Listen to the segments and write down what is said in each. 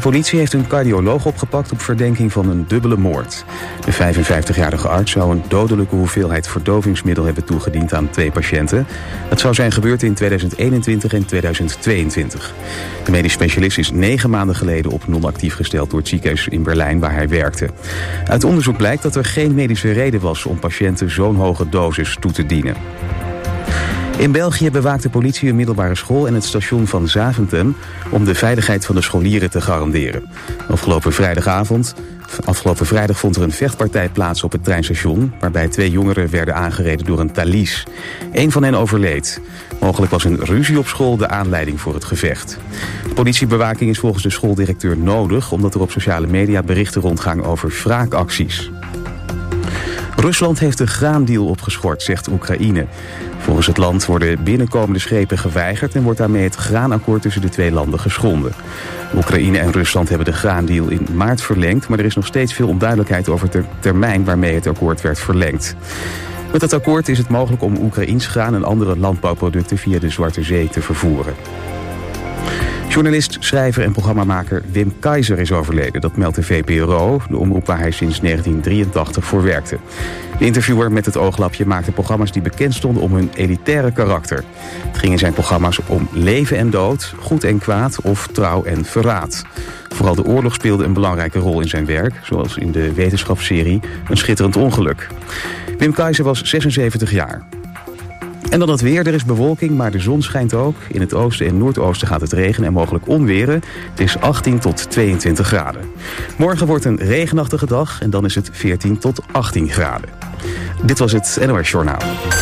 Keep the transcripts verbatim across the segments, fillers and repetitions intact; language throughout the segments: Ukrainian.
politie heeft een cardioloog opgepakt op verdenking van een dubbele moord. De vijfenvijftigjarige arts zou een dodelijke hoeveelheid verdovingsmiddel hebben toegediend aan twee patiënten. Dat zou zijn gebeurd in tweeduizend eenentwintig en tweeduizend tweeëntwintig. De medisch specialist is negen maanden geleden op non-actief gesteld door het ziekenhuis in Berlijn waar hij werkte. Uit onderzoek blijkt dat er geen medische reden was om patiënten zo'n hoge dosis toe te dienen. In België bewaakt de politie een middelbare school en het station van Zaventem om de veiligheid van de scholieren te garanderen. Afgelopen vrijdagavond, afgelopen vrijdag vond er een vechtpartij plaats op het treinstation, waarbij twee jongeren werden aangereden door een Thalys. Eén van hen overleed. Mogelijk was een ruzie op school de aanleiding voor het gevecht. De politiebewaking is volgens de schooldirecteur nodig, omdat er op sociale media berichten rondgaan over wraakacties. Rusland heeft de graandeal opgeschort, zegt Oekraïne. Volgens het land worden binnenkomende schepen geweigerd en wordt daarmee het graanakkoord tussen de twee landen geschonden. Oekraïne en Rusland hebben de graandeal in maart verlengd, maar er is nog steeds veel onduidelijkheid over de termijn waarmee het akkoord werd verlengd. Met het akkoord is het mogelijk om Oekraïns graan en andere landbouwproducten via de Zwarte Zee te vervoeren. Journalist, schrijver en programmamaker Wim Keizer is overleden. Dat meldt de V P R O, de omroep waar hij sinds negentien drieëntachtig voor werkte. De interviewer met het ooglapje maakte programma's die bekend stonden om hun elitaire karakter. Het ging in zijn programma's om leven en dood, goed en kwaad of trouw en verraad. Vooral de oorlog speelde een belangrijke rol in zijn werk, zoals in de wetenschapsserie Een Schitterend Ongeluk. Wim Keizer was zesenzeventig jaar. En dan het weer. Er is bewolking, maar de zon schijnt ook. In het oosten en noordoosten gaat het regenen en mogelijk onweren. Het is achttien tot tweeëntwintig graden. Morgen wordt een regenachtige dag en dan is het veertien tot achttien graden. Dit was het N O S Journaal.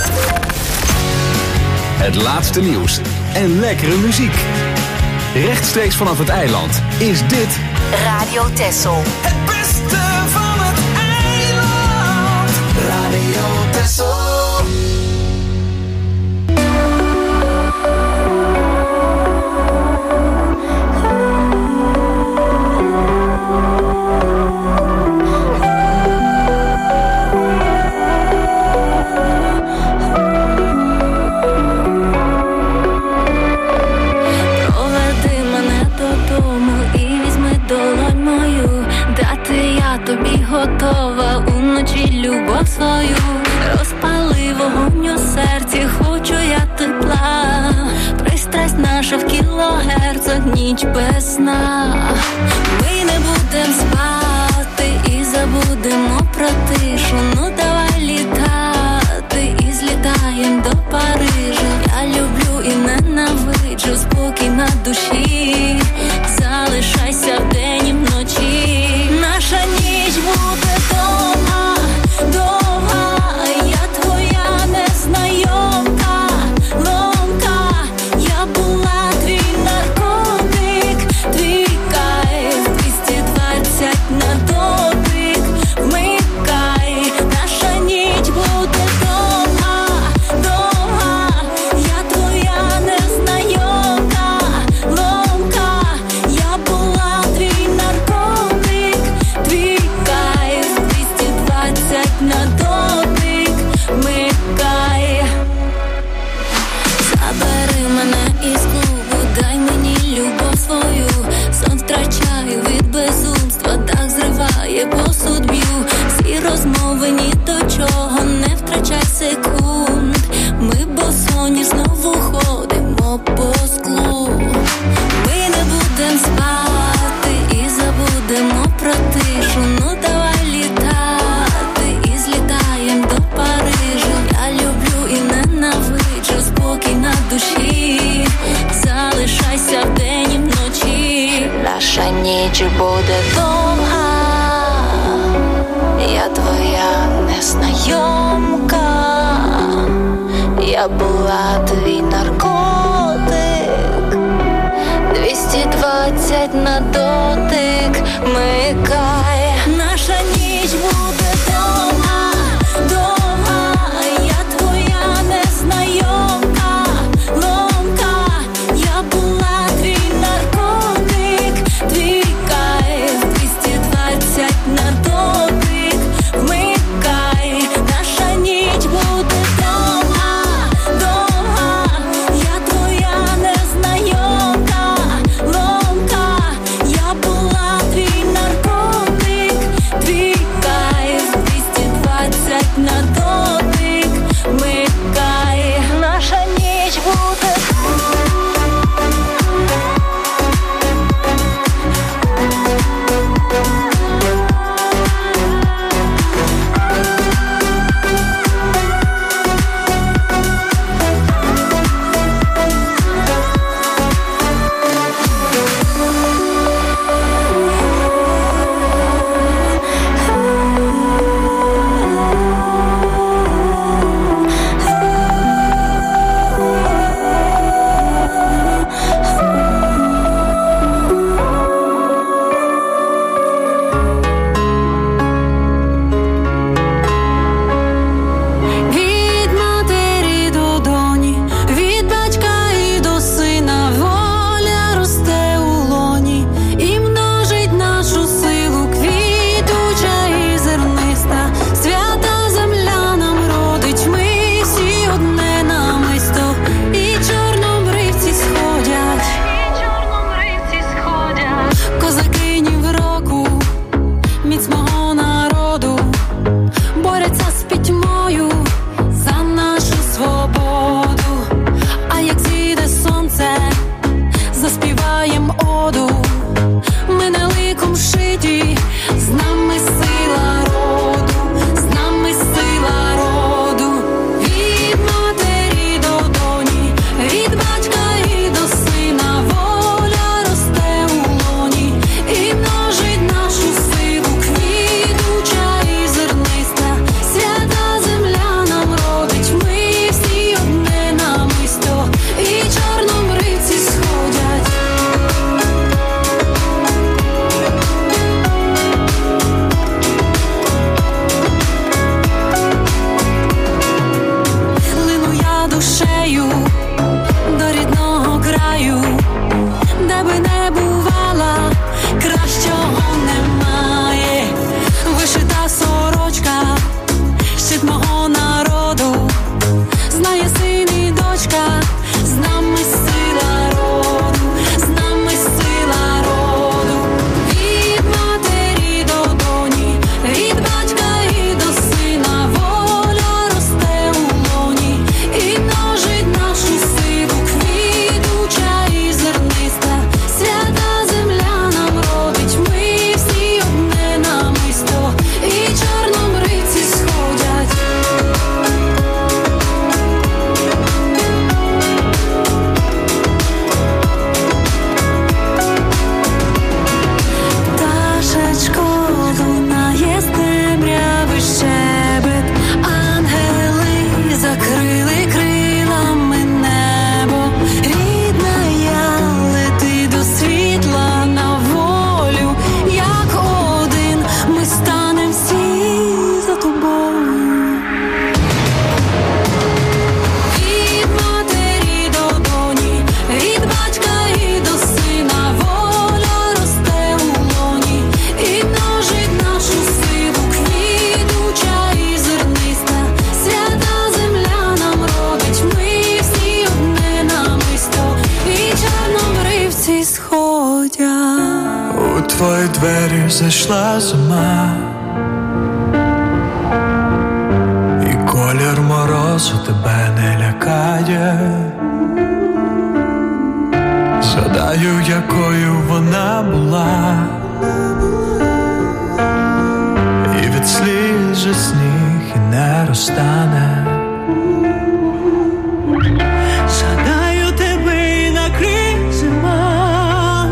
Het laatste nieuws en lekkere muziek. Rechtstreeks vanaf het eiland is dit Radio Texel. Het beste van het eiland. Radio Texel. Тобі готова уночі любов свою. Розпали вогонь у серці, хочу я тепла. Пристрасть наша в кілогерцах, ніч без сна. Ми не будем спати і забудемо про тишу. Ну давай літати і злітаєм до Парижа. Я люблю і ненавиджу, спокій на душі. Залишайся вдень і вночі. Наша ніч буде довга, довга. Я твоя незнайомка, ломка. Я була твій наркотик, твій кайф. двісті двадцять на дотик, вмикай. Наша ніч буде довга, довга. Я твоя незнайомка, ломка. Я була твій наркотик, твій кайф. двісті двадцять на дотик, вмикай. Забери мене із клубу, дай мені любов свою. Сон втрачаю від безумства, дах зриває, посуд б'ю. Всі розмови ні до чого, не втрачай секунд. Ми босоні знову ходимо по склу. Ми не будем спати і забудемо про тишу. Ну давай літати і злітаєм до Парижа. Я люблю і ненавиджу, спокій на душі. Залишайся вдень і вночі. Наша ніч буде довга. Я твоя незнайомка. Я була твій наркотик. двісті двадцять на дотик, вмикай. Наша ніч буде довга, довга. Я твоя незнайомка, ломка. Я була твій наркотик, твій кайф. двісті двадцять на дотик, вмикай. Наша ніч буде довга, довга. Я твоя незнайомка, ломка. Я була твої двері зайшла зима, і колір морозу тебе не лякає. Згадаю, якою вона була, і від сліз же сніг і не розтане. Згадаю тебе і накрий зима,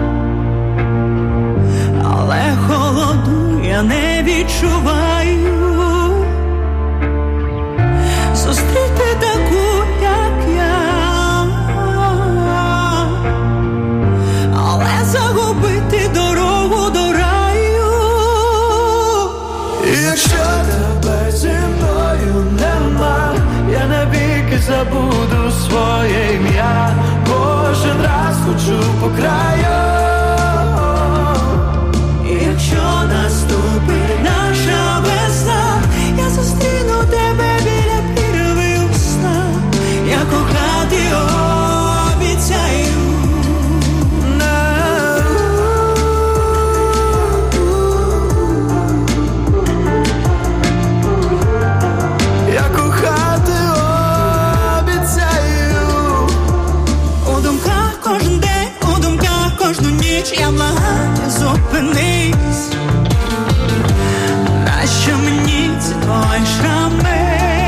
але холоду я не відчуваю. Зустріти таку, як я, але загубити дорогу до раю. І якщо тебе зі мною нема, я навіки забуду своє ім'я. Кожен раз ходжу по краю. І якщо наступить наша весна, я зустріну тебе біля прірви у снах. Я кохати обіцяю. Я кохати обіцяю. У думках кожен день, у думках кожну ніч. Я благаю, зупинись. Нащо мені ці твої шрами?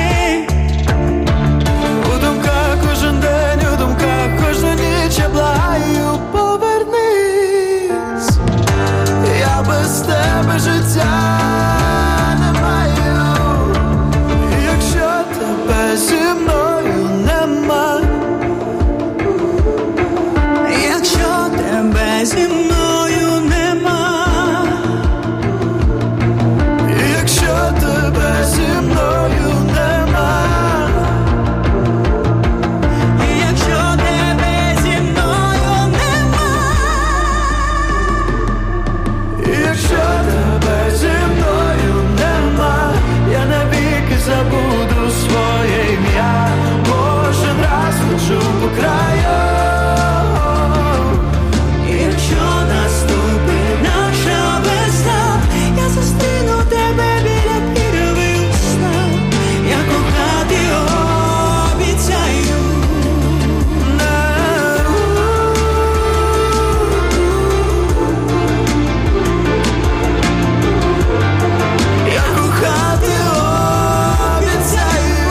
У думках кожен день, у думках кожну ніч. Я благаю, повернись. Я без тебе життя не маю. І якщо тебе зі мною нема, Якщо тебе зі мною нема, і якщо тебе зі мною нема, якщо тебе зі мною нема, і якщо тебе зі мною нема, я навіки забуду своє ім'я. Кожен раз ходжу по краю. і якщо наступить наша весна, я зустріну тебе біля прірви у снах. Я кохати обіцяю. Я кохати обіцяю.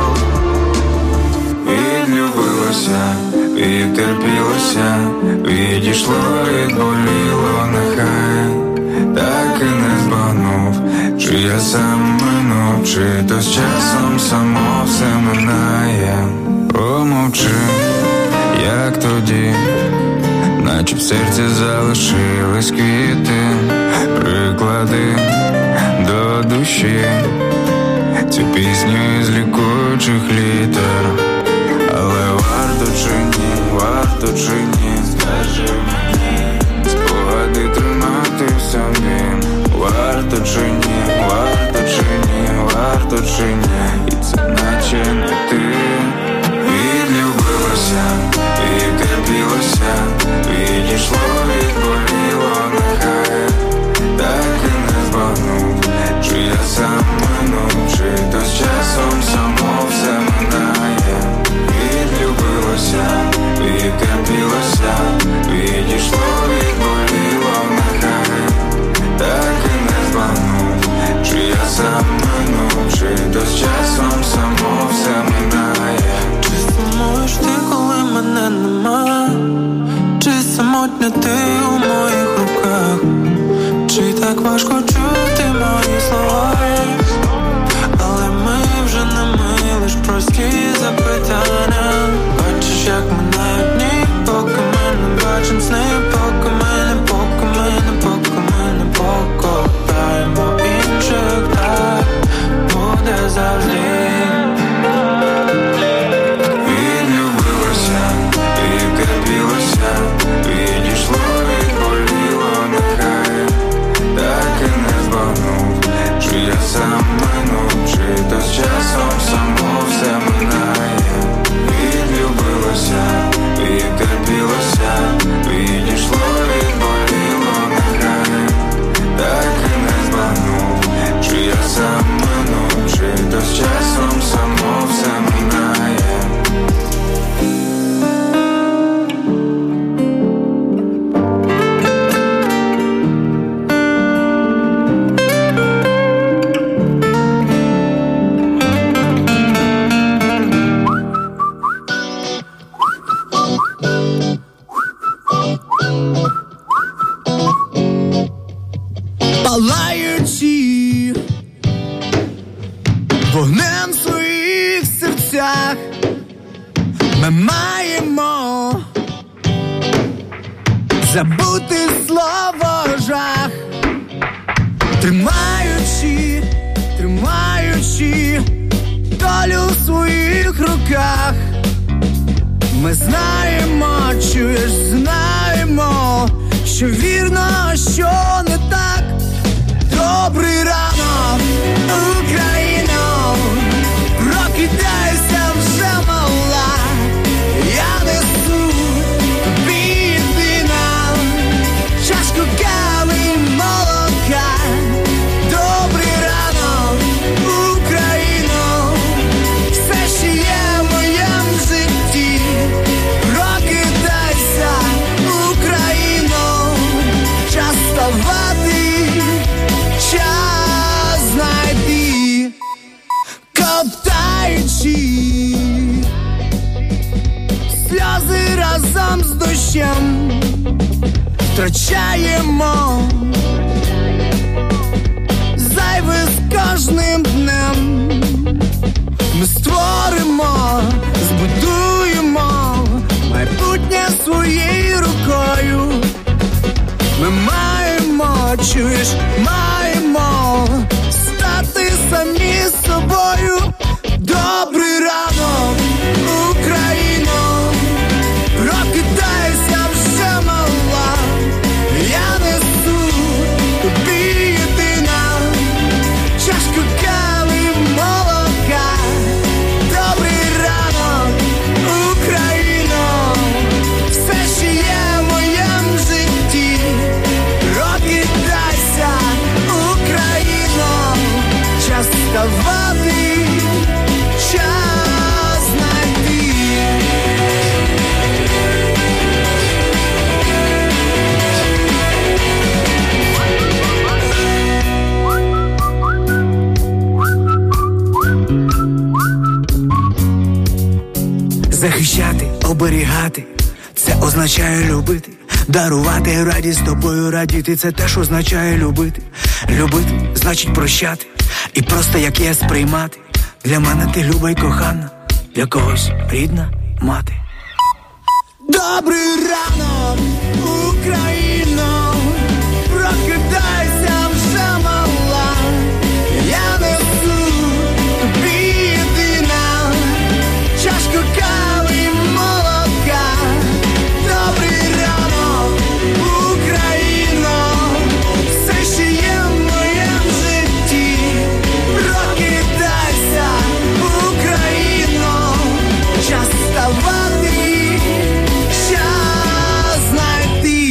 Відлюбилося, відтерпілося, відійшло, відболіло, нехай так і не збагнув, чи я сам минув, чи то з часом само все минає. Помовчи, як тоді, наче в серці залишились квіти, приклади до душі цю пісню із лікуючих літер. Але варто чи ні, варто чи ні, скажи мені, спогади тримати в собі. Варто чи ні, варто чи ні, варто чи ні, і це наче не ти. Відлюбилося, відтерпілося, відійшло, відболіло, нехай так і не збагнув, чи я сам минув, чи то з часом само все минає. Відлюбилося, відтерпілося, відійшло, відболіло, нехай так і не збагнув, чи я сам минув, чи то з часом само все минає. Чи сумуєш ти, коли мене нема? Чи самотня ти у моїх руках? Чи так важко чути мої слова? Але ми вже не ми, лиш прості запитання. Бачиш, як минають дні, поки ми не бачим сни, поки ми не, поки ми не, поки ми не покохаємо інших, так буде завжди. Відлюбилося, відтерпілося, відійшло, відболіло, нехай так і не збагнув, чи я сам минув, чи то з часом само все минає. Відлюбилося, палаючи вогнем в своїх серцях, ми маємо забути слово жах, тримаючи, тримаючи долю в своїх руках. Ми знаємо, чуєш, знаємо, що вірно, що не так. Добрий ранок, Україно, прокидайся вже, мала. Я несу тобі єдина чашку кави й молока. Добрий ранок, Україно, все, що є в моєму житті. Прокидайся, Україно, час вставати, час знайти. Ковтаючи сльози разом з дощем, втрачаємо зайве з кожним днем. Ми створимо, збудуємо майбутнє своєю рукою. Ми маємо, чуєш, маємо стати самі собою. Добрий ранок, Україно, прокидайся вже, мала. Я несу тобі єдина чашку кави й молока. Добрий ранок, Україно, все, що є в моєму житті. Прокидайся, Україно, час вставати, час знайти. Захищати, оберігати, це означає любити. Дарувати радість тобою, радіти, це теж означає любити. Любити, значить прощати, і просто як є сприймати. Для мене ти люба й кохана, для когось рідна мати. Добрий ранок, Україно, прокидайся вже, мала. Я несу тобі єдина чашку кави й молока. Добрий ранок, Україно, все, що є в моєму житті. Прокидайся, Україно, час вставати, час знайти.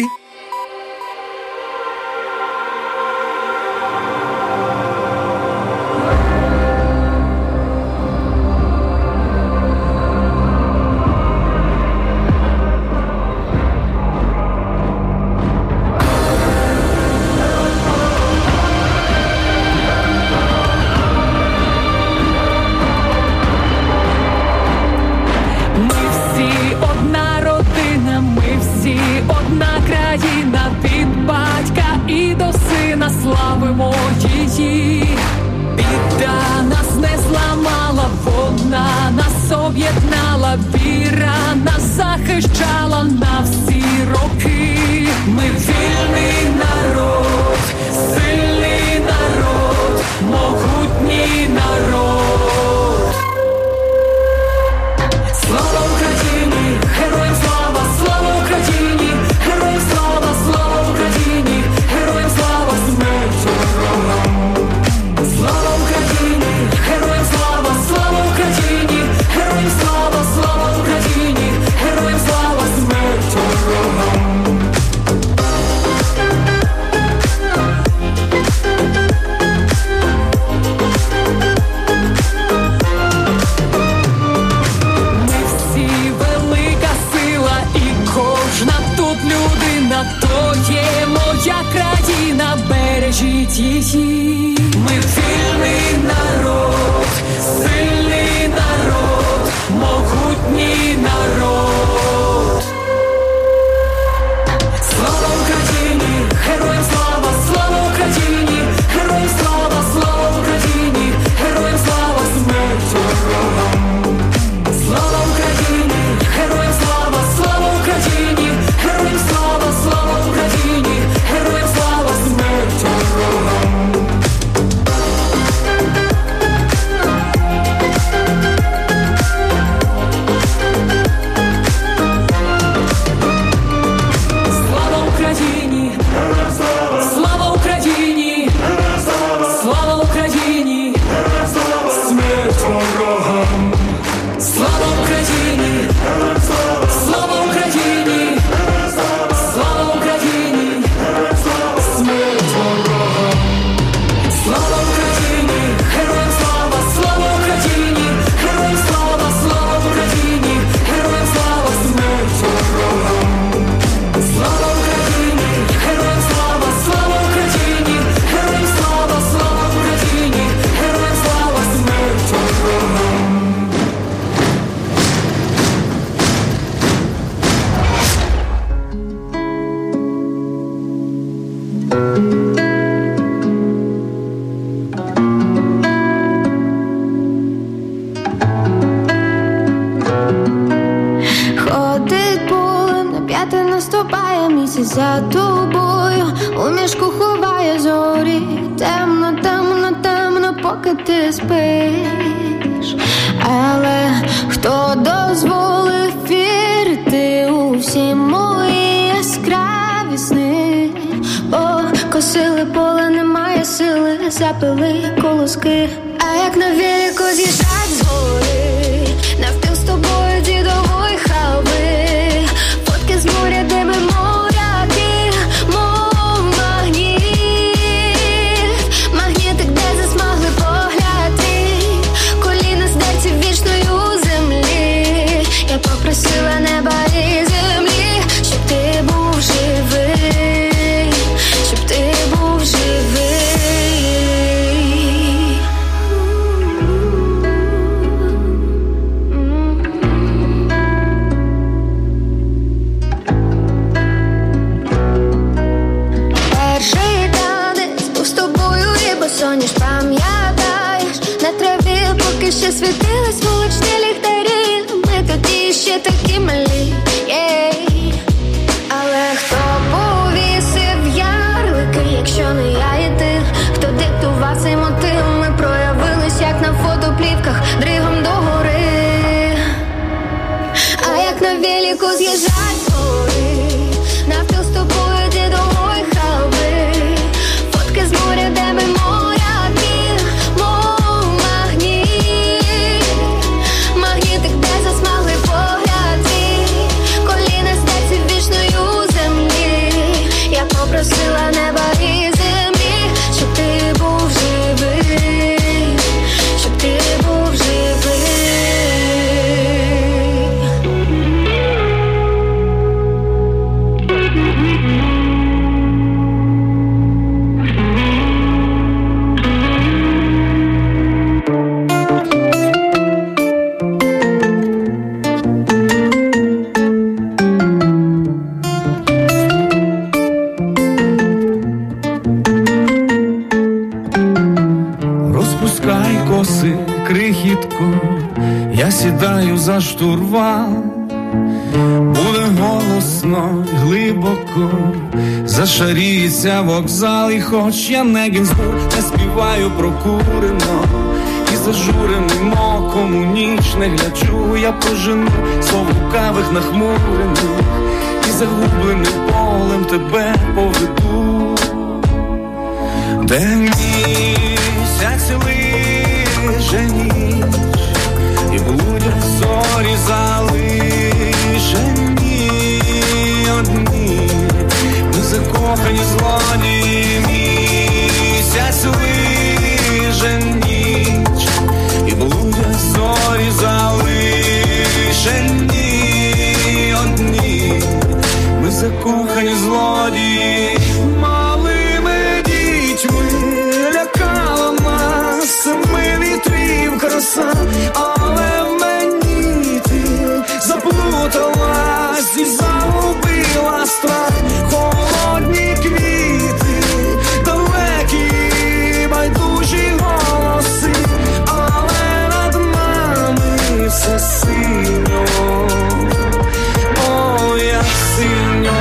Ми всі одна родина, ми всі одна країна, від батька і до сина славимо її. Біда нас не зламала, вона нас об'єднала, віра нас захищала на всі роки. Ми вільний народ, сильний народ, могутній народ. Слава Україні, героям слава, слава Україні, героям слава, слава Україні, героям слава, смерть ворогам. Слава Україні, героям слава, слава Україні, героям слава, слава Україні, героям слава, смерть ворогам. То є моя країна, бережіть її. Ми вільний народ, сильний народ, могутній народ. Слава Україні, героям слава, слава Україні. За тобою у мішку ховає зорі. Темно, темно, темно, поки ти спиш. Але хто дозволив вірити у всі мої яскраві сни? Покосили поле, немає сили, запили колоски. А як на велику з'їжджать з гори, навпіл з тобою дідової халви. Фотки з моря, де ми моря, попросила неба і землі, щоб ти був живий, щоб ти був живий. Перший танець був з тобою і босоніж, пам'ятаєш, на траві, поки ще світились вуличні ліхтарі. Тоді ще такі малі, єй. Але хто повісив ярлики, якщо не я і ти? Хто диктував цей мотив? Ми проявились, як на фотоплівках, дригом до гори. А як на велику з'їжджать з гори, навпіл з тобою дідової халви. Фотки з моря, де ми моряки, мов магніт. Магнітик, де засмагли погляди, коліна серця вічною у землі. Я попросила неба і землі, щоб ти був живий, щоб ти був живий. Крихітко, я сідаю за штурвал, буде голосно, глибоко, зашаріється вокзал. І хоч я не Гінзбург, не співаю прокурено, і зажуреним оком у ніч не гляджу. Я прожену слов лукавих нахмурених, і загубленим полем тебе поведу. Де місяць лиже ніч, і блудять зорі залишені одні. Ми закохані злодії, місяць лиже ніч, і блудять зорі залишені одні. Ми закохані злодії, малими дітьми лякала нас семи вітрів краса. Але мені ти заплуталась і загубила страх. Холодні квіти, далекі байдужі голоси, але над нами все синьо, о, як синьо.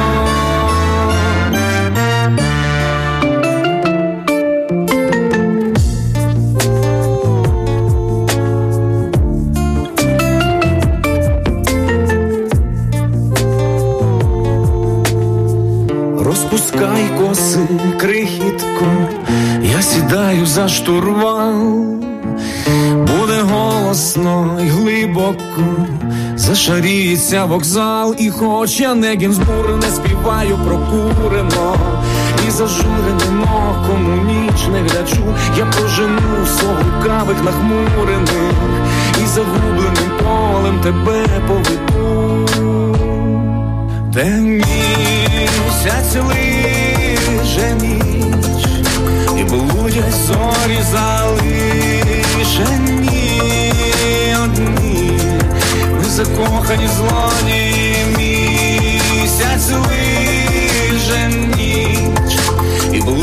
Розпускай коси, крихітко, я сідаю за штурвал. Буде голосно й глибоко, зашаріється вокзал. І хоч я не Гінзбург, не співаю прокурено, і зажуреним оком у ніч не гляджу. Я прожену сон лукавих нахмурених, і загубленим полем тебе поведу. Де місяць лиже ніч, і блудять зорі залишені одні. Ми закохані злодії, місяць лиже ніч, і блудять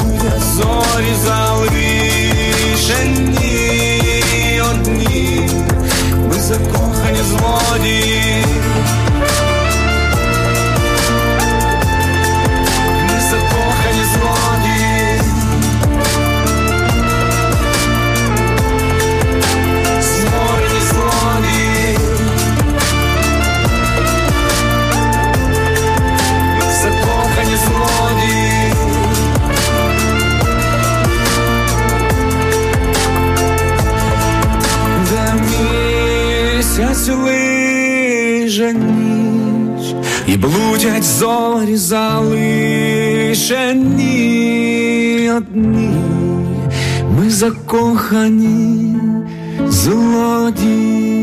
і блудять зорі залишені одні. Ми закохані злодії.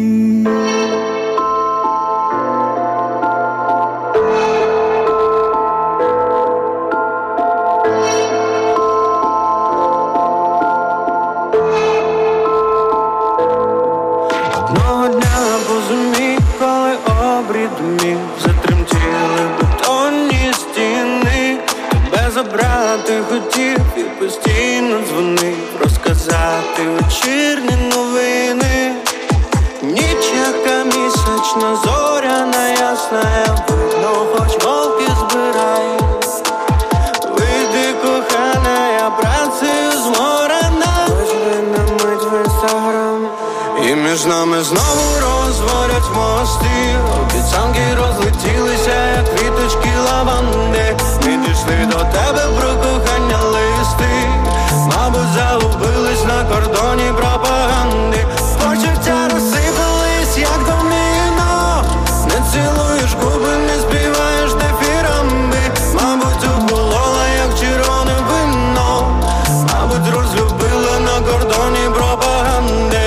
Одного дня позумі, коли обрід мій, затремтіли бетонні стіни. Тебе забрати хотів і постійно дзвонив, розказати вечірні новини. Ніч яка місячна, зоряна ясна, видно, хоч волки збирає. Вийди, кохана, я працею зморена. Возьми на мить в інстаграм, і між нами знову розворять мости. Обіцянки розлетілися, як квіточки лаванди. Ми дійшли до тебе про кохання листи. Мабуть, загубились на кордоні пропаганди. Почуття розсипались, як доміно. Не цілуєш губи, не співаєш дифірамби. Мабуть, уколола, як червоне вино. Мабуть, розлюбила на кордоні пропаганди.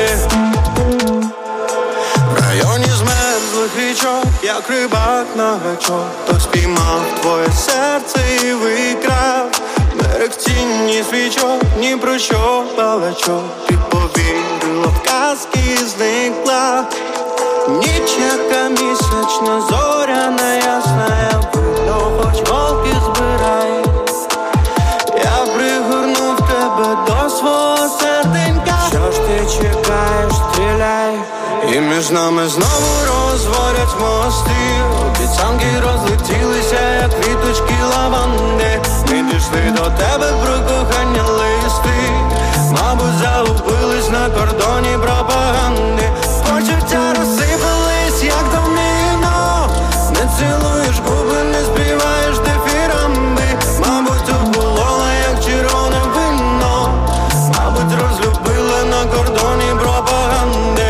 В районі змерзлих річок, як рибак на гачок, хто спіймав твоє серце і викрав. Берег тіні свічок, ні про що балачок. Ти повірила в казки і зникла. Ніч яка місячна, зоряна ясна, видно, хоч волки збирає. Я пригорнув тебе до свого серденька. Що ж ти чекаєш, стріляй. І між нами знову розворять мости. Обіцянки розлетілися, як квіточки лаванди. Ми дійшли до тебе про кохання листи. Мабуть, загубились на кордоні пропаганди. Почуття розсипались, як доміно. Не цілуєш губи, не співаєш дифірамби. Мабуть, уколола, як червоне вино. Мабуть, розлюбила на кордоні пропаганди.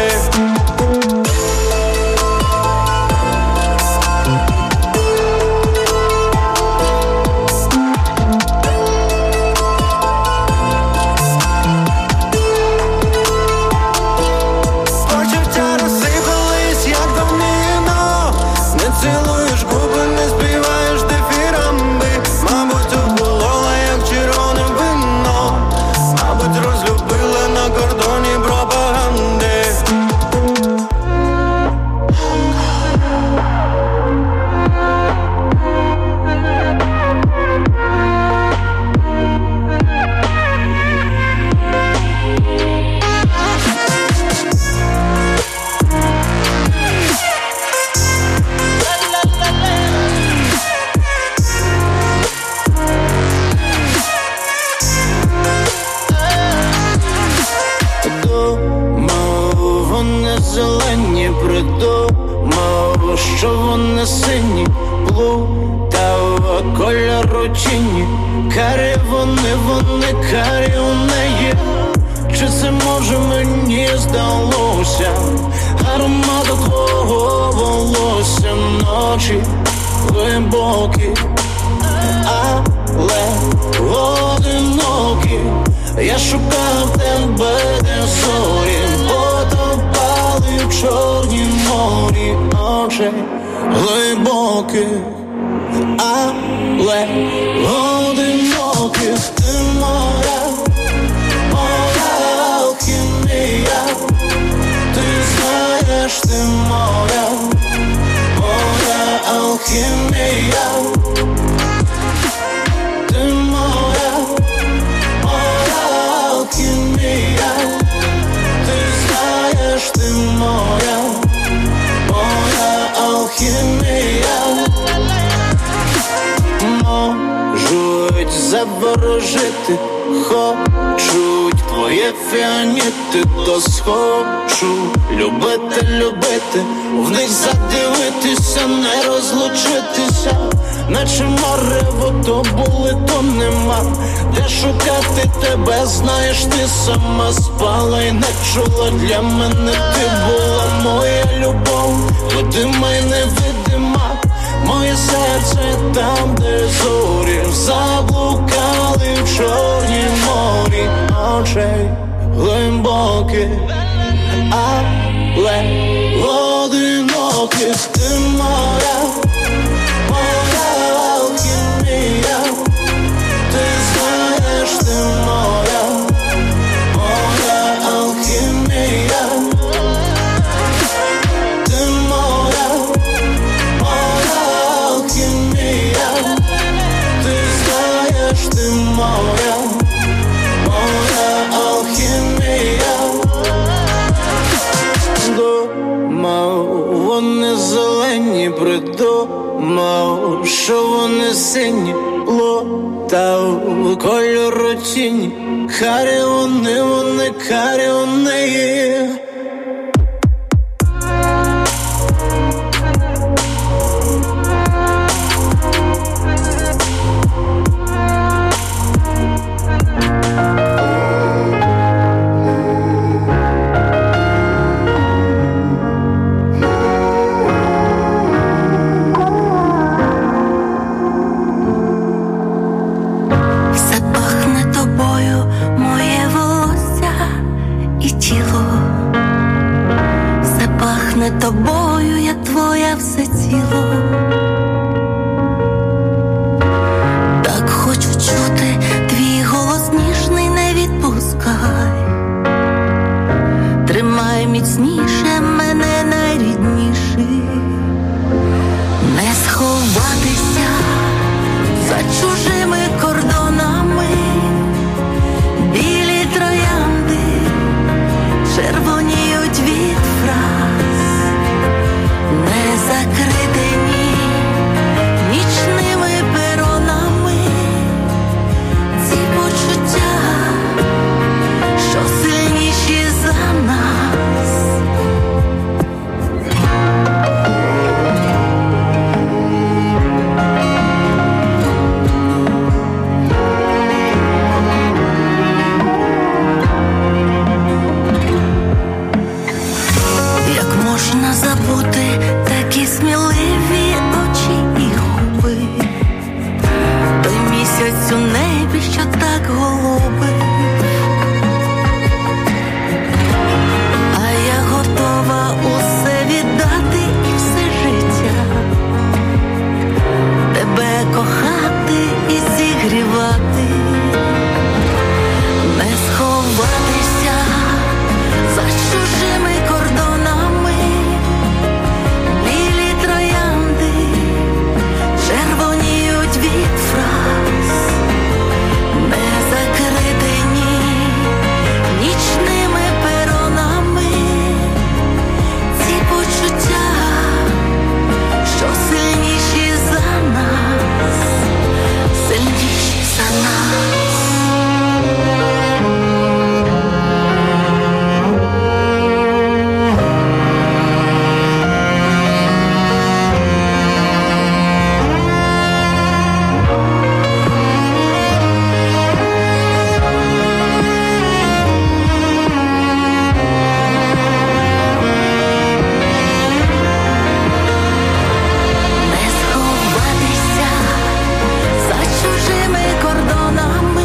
Зелені придумав, що вони сині, блудава кольору тіні. Карі вони, вони карі у неї. Чи це може мені здалося? Аромату твого волосся, ночі глибокі, але одинокі. Я шукав тебе, де зорі потопали в чорнім морі очей глибоких, але одиноких. Ти моя, моя алхімія. Ти знаєш, ти моя, моя алхімія. Ти моя, моя алхімія. Ти знаєш, ти моя, моя алхімія. Можуть заворожити, хочуть твоє фіаніти, то схочу любити, любити, в них задивитися, не розлучитися. Наче море, то були, то нема. Де шукати тебе, знаєш, ти сама спала і не чула. Для мене ти була моя любов, видима й невидима. моє серце там, де зорі заблукали в чорнім морі очей глибоких, але одиноких. Ти моя, моя алхімія, ти знаєш, ти моя, моя алхімія. Ти моя, моя алхімія, ти знаєш, ти моя, моя алхімія. Думав, вони зелені, придумав, що вони сині, плутав кольору тіні. Карі вони, вони, карі вони. Тобою я твоя все ціло. Так хочу чути твій голос ніжний, не відпускай. Тримай міцніше мене, найрідніший. Не сховатися за чужими кордонами. Білі троянди червоніють від фраз. Не закритені нічними перонами ці почуття, що сильніші за нас. Як можна забути такі сміливі очі і губи, той місяць у небі, що так голубий. А я готова усе віддати і все життя, тебе кохати і зігрівати. Не сховатися за чужими кордонами. Білі троянди червоніють від фраз. Не закритені нічними перонами ці почуття, що сильніші за нас, сильніші за нас. Не сховатися за чужими кордонами.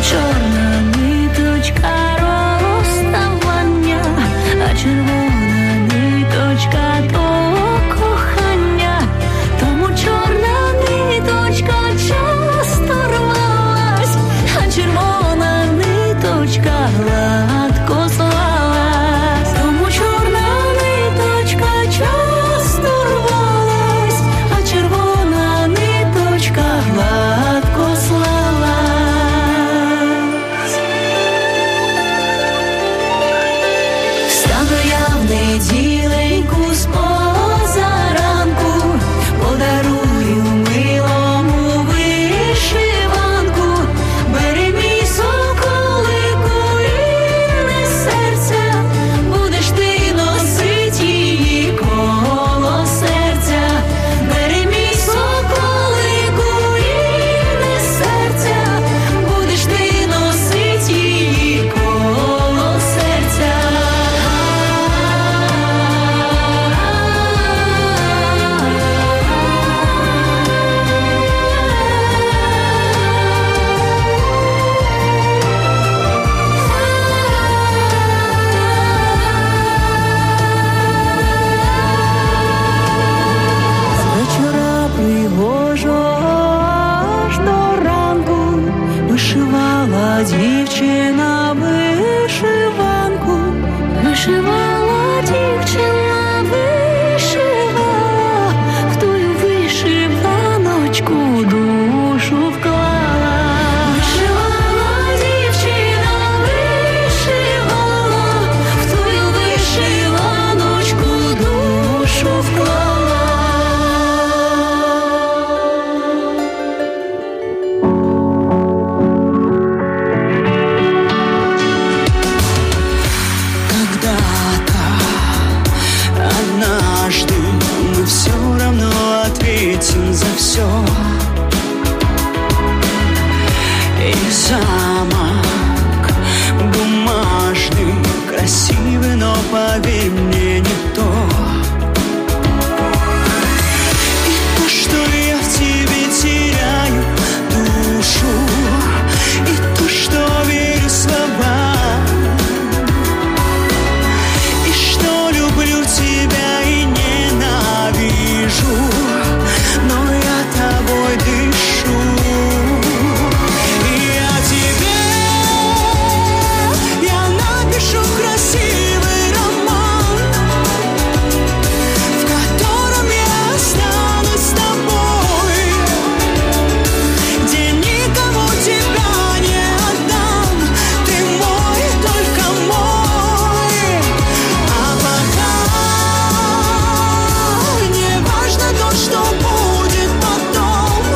чорна ниточка розставання, а червона ниточка до кохання. Тому чорна ниточка часто рвалась, а червона ниточка гладко слалась. Тому чорна ниточка часто рвалась, а червона ниточка гладко слалась. Стану я в неділеньку з позаранку, подарую милому вишиванку. Бери мій соколику і не серця, будеш ти носить її коло серця. Бери мій соколику і не серця, будеш ти носить її коло серця. З вечора пригожого аж до ранку вишивала дівчина вишиванку. Вишивала дівчина, вишивала, в тую вишиваночку душу вклала. Вишивала дівчина, вишивала, в тую вишиваночку душу вклала. Когда-то, однажды мы все равно ответим за все. И замок бумажный, красивый, но поверь мне, не то. И то, что я в тебе теряю душу, и то, что верю словам, и что люблю тебя и ненавижу, но я тобой дышу. И я тебе, я напишу красивый роман, в котором я останусь с тобой, где никому тебя не отдам, ты мой, только мой. А пока не важно то, что будет потом,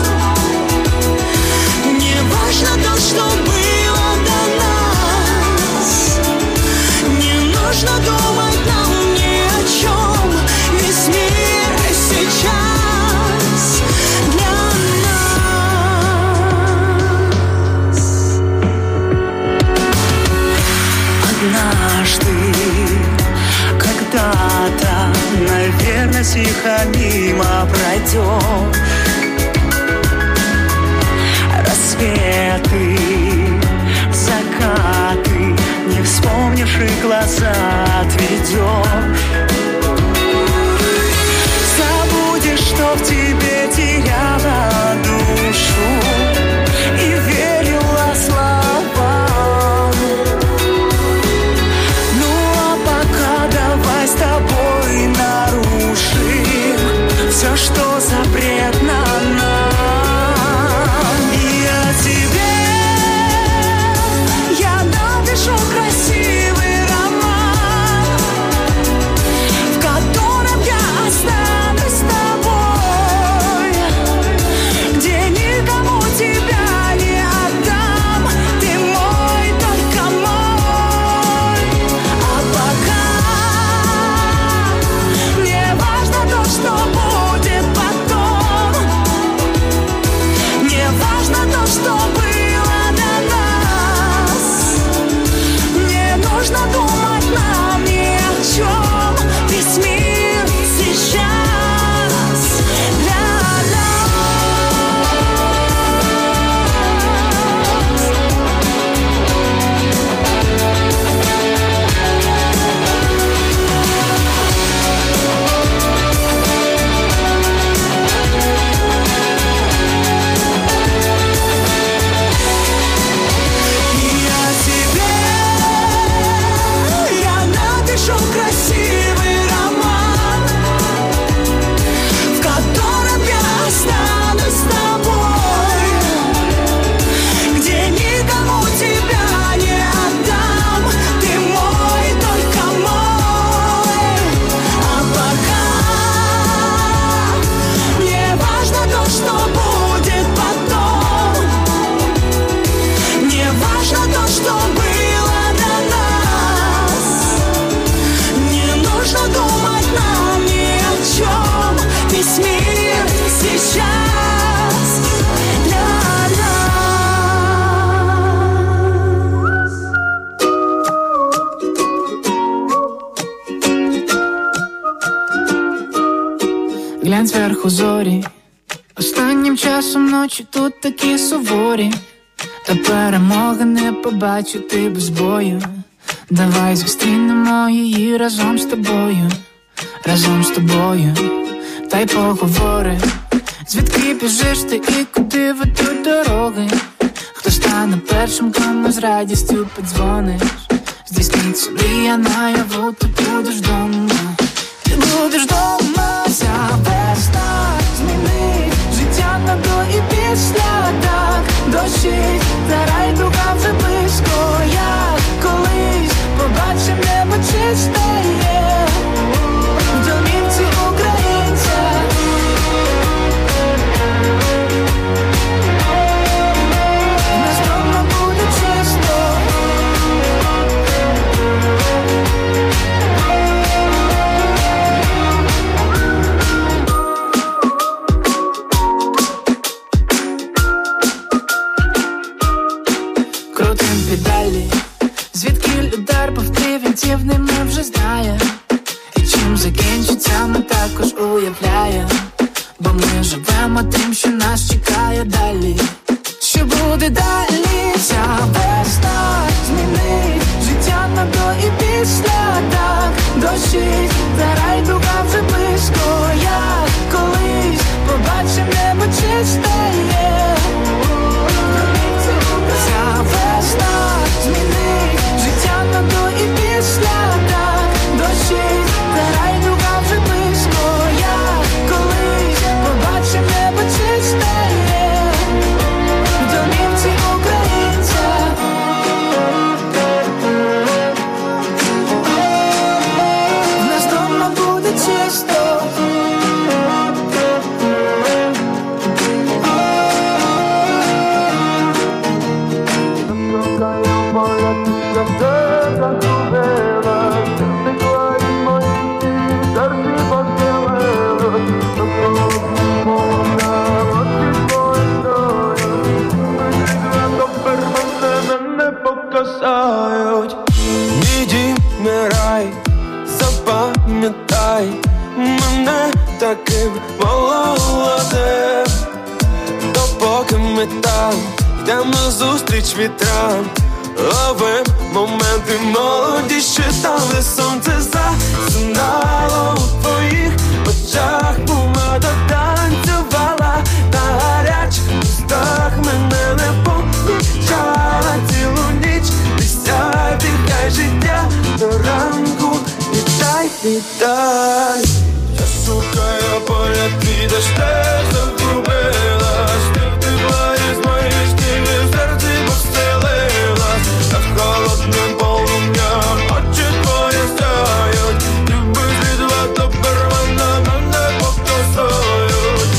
не важно то, что было до нас. Не нужно думать нам ни о чем, весь мир сейчас для нас. Однажды, когда-то, наверное, тихо мимо пройдешь. Рассветы, закаты, не вспомнишь и глаза отведешь. Забудешь, что в тебе теряла душу и верила словам. Ну а пока давай с тобой нарушим все, что запретно нам. И я тебе, я напишу красивый роман, в котором я останусь с тобой, где никому тебя не отдам, ты мой, только мой. А пока не важно то, что будет потом, глянь зверху зорі. Останнім часом ночі тут такі суворі, та перемоги не побачити без бою. Давай зустрінемо її разом з тобою, разом з тобою, та й поговори. Звідки біжиш ти і куди ведуть дороги? Хто стане першим, кому з радістю подзвониш? Здійсниться мрія наяву, ти будеш дома. Ти будеш дома, ця весна змінить життя на до і після. Так дощить, та райдуга вже близько. Як колись побачим небо чисте є в домівці українця. В нас дома буде чисто. Крутим педалі, звідки удар повтри вінців ними вже знає. І чим закінчиться, ми також уявляє. Бо ми живемо тим, що нас чекає далі. Що буде далі? Ця весна змінить життя на до і після. Так дощить, та райдуга вже близько. Як колись побачим небо чисте є. Ця весна змінить життя на до і після. Так дощить, та райдуга вже близько. Як колись побачим небо чисте є в домівці українця. В нас дома буде чисто. Мій дім, мій рай, запам'ятай мене таким молодим. Допоки ми там йдемо назустріч вітрам, ловим моменти молоді, ще там, де сонце засинало. У твоїх очах помада танцювала, на гарячих устах мене не помічала цілу ніч. Сяй, дихай життя до ранку, вітай, вітай. Я шукаю поля, ти де ж те загубилась. Ти втекла із моїх снів, в серці поселилась. Над холодним полум'ям очі твої сяють. Люби світла, тепер вона мене покосують.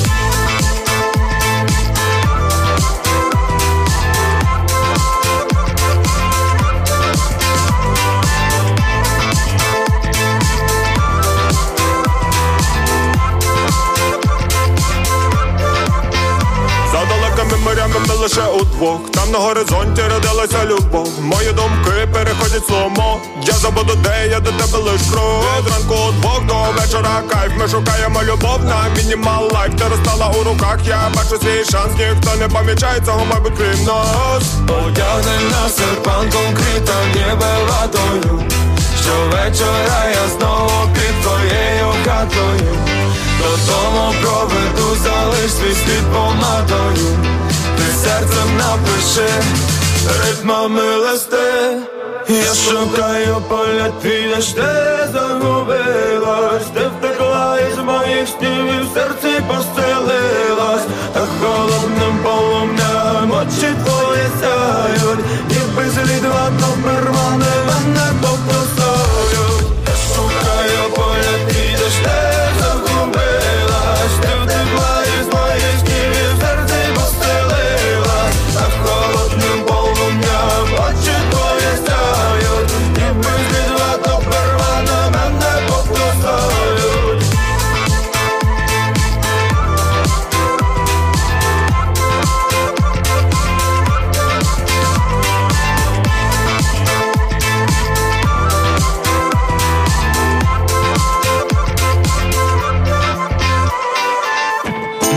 Морями ми лише удвох, там на горизонті родилася любов. Мої думки переходять сломо. Я забуду, де я до тебе лиш крок. Від ранку удвох до вечора кайф. Ми шукаємо любов на мінімал лайф. Ти розстала у руках, я бачу свій шанс. Ніхто не помічає цього, мабуть, крім нас. Одягнена серпанком крита ніби ватою. Щовечора я знову під твоєю хатою. Додому проведу, залиш свій слід помадою. Ти серцем напиши ритмами листи. Я шукаю поля, ти де ж ти загубилась. Ти втекла із моїх снів і в серці поселилась. Та холодним полум'ям очі твої сяють. Ніби слідва, то пермани мене покусають. Я шукаю поля, ти де ж ти загубилась. Ти втекла із моїх снів і в серці поселилась. Та холодним полум'ям очі твої сяють. Ніби слідва, то пермани мене покусають.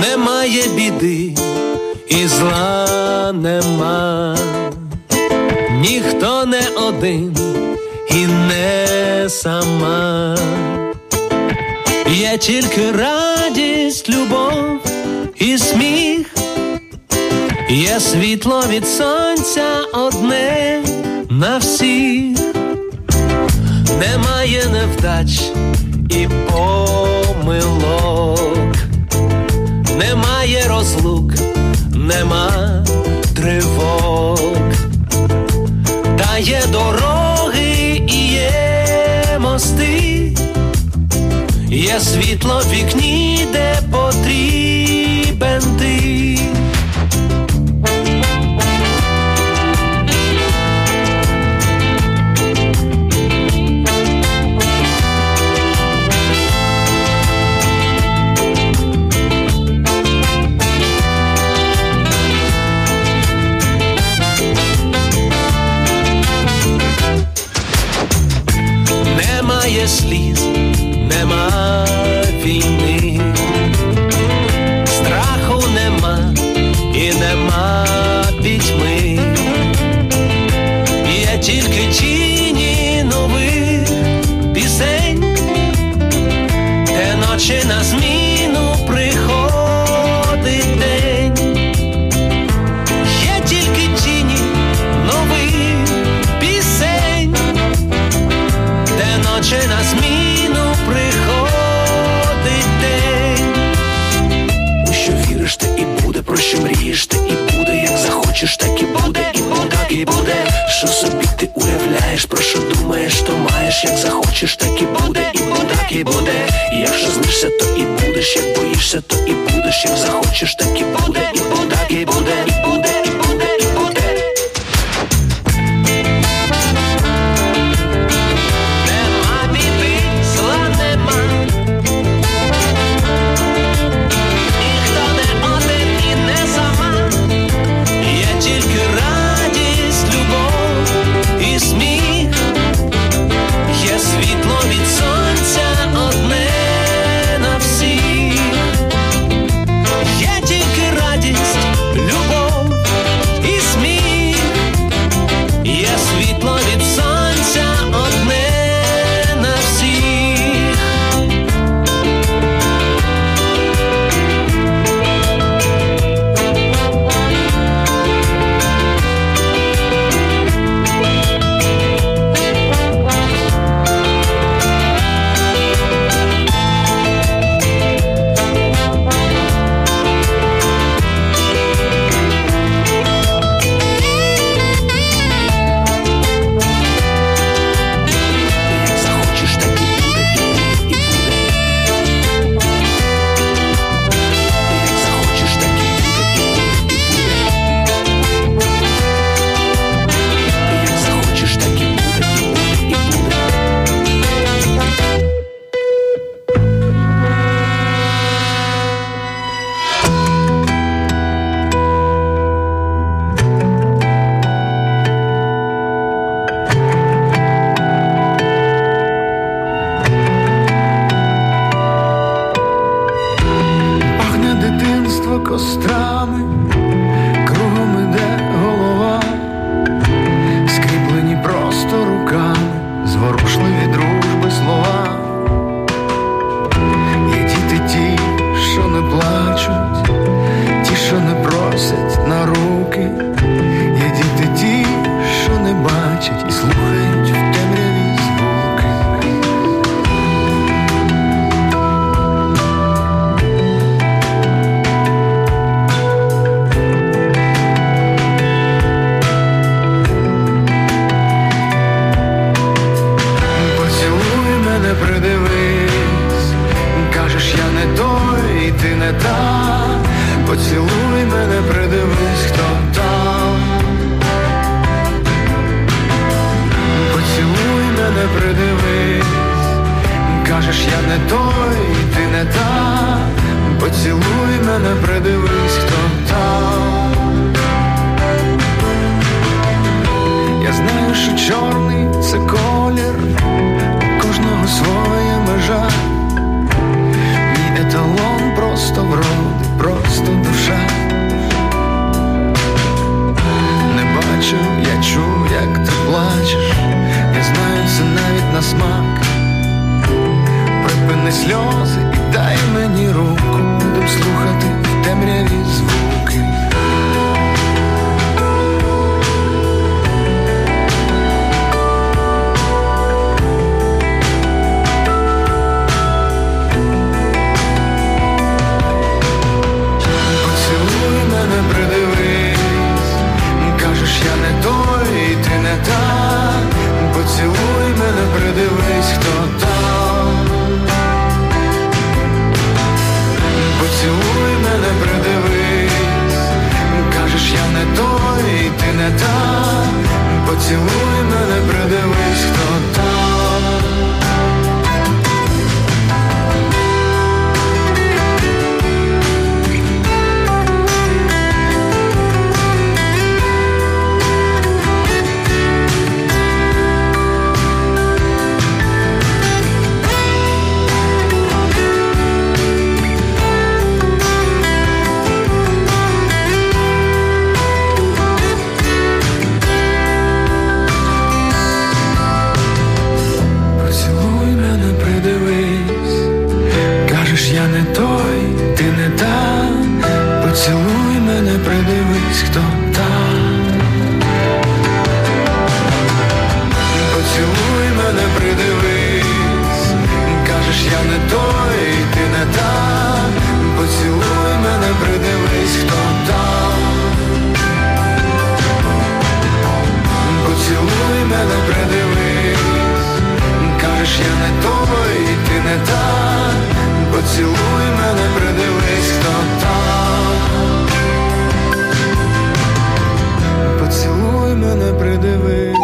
немає біди і зла нема, ніхто не один і не сама. Є тільки радість, любов і сміх, є світло від сонця одне на всіх. Немає невдач і помилок, немає розлук, нема тривог. Та є дороги і є мости, є світло в вікні, де потрібен ти. Немає сліз, нема війни, страху нема і нема пітьми. Є тільки тіні нових пісень, де ночі на зміну приходить день. Є тільки тіні нових пісень, де ночі на зміну приходить день. У що віриш, те і буде, про що мрієш, те і буде, як захочеш, так і буде, і буде, так і буде. Що собі ти уявляєш, про що думаєш, то маєш, як захочеш, так і буде, і буде, так і буде. І якщо знишся, то і будеш, як боїшся, то і будеш, як захочеш, так і буде, і буде, так і буде, і буде, і буде, і буде. Просто вроде, просто поцілуй мене, придивись. Кажеш, я не той, ти не та. Поцілуй мене, придивись, хто там. Я не той, ти не та. Поцілуй мене, придивись, хто там. Поцілуй мене, придивись. Кажеш, я не той, ти не та. Поцілуй мене, придивись, хто там. Поцілуй мене, придивись. Кажеш, я не той, ти не та. Поцілуй мене, придивись, хто там. Поцілуй мене, придивись.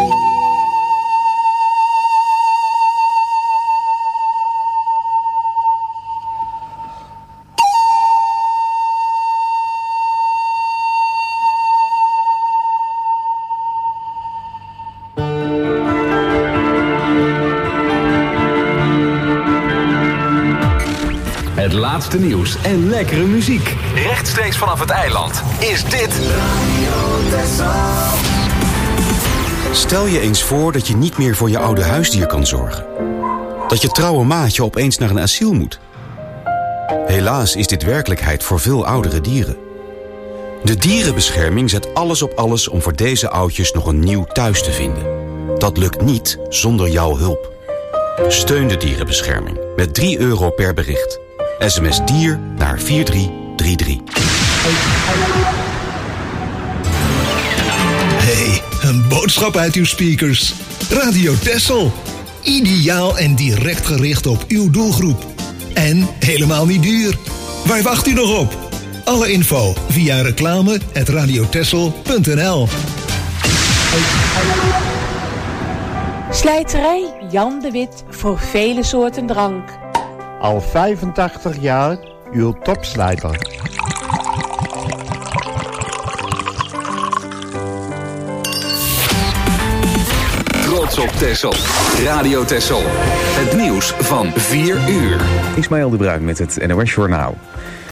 Het laatste nieuws en lekkere muziek. Rechtstreeks vanaf het eiland is dit Stel je eens voor dat je niet meer voor je oude huisdier kan zorgen. Dat je trouwe maatje opeens naar een asiel moet. Helaas is dit werkelijkheid voor veel oudere dieren. De dierenbescherming zet alles op alles om voor deze oudjes nog een nieuw thuis te vinden. Dat lukt niet zonder jouw hulp. Steun de dierenbescherming met drie euro per bericht. S M S dier naar vier drie drie drie. Hey, een boodschap uit uw speakers. Radio Texel. Ideaal en direct gericht op uw doelgroep. En helemaal niet duur. Waar wacht u nog op? Alle info via reclame at radiotexel punt n l. Slijterij Jan de Wit voor vele soorten drank. Al vijfentachtig jaar uw topslijter. Trots op Texel. Radio Texel. Het nieuws van vier uur. Ismaël de Bruin met het N O S Journaal.